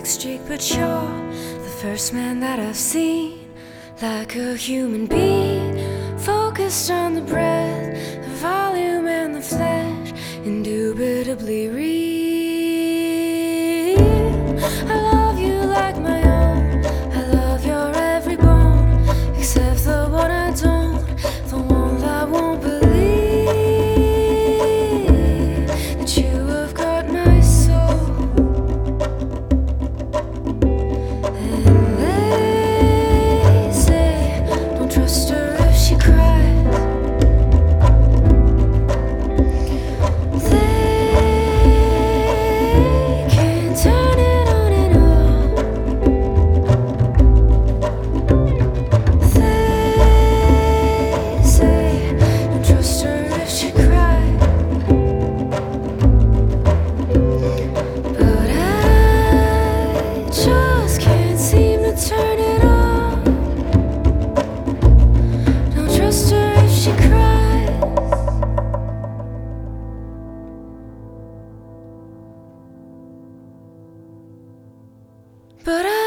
slick streak, but you're the first man that I've seen like a human being, focused on the breath, the volume and the flesh, indubitably real. I love you like my own, I love your every bone, except the one I don't, the one that won't believe that you have got my soul. And they say, don't trust her if she cries. They can't turn it on and off. They say, don't trust her if she cries. But I just can't seem to turn it off. Don't trust her if she cries. But I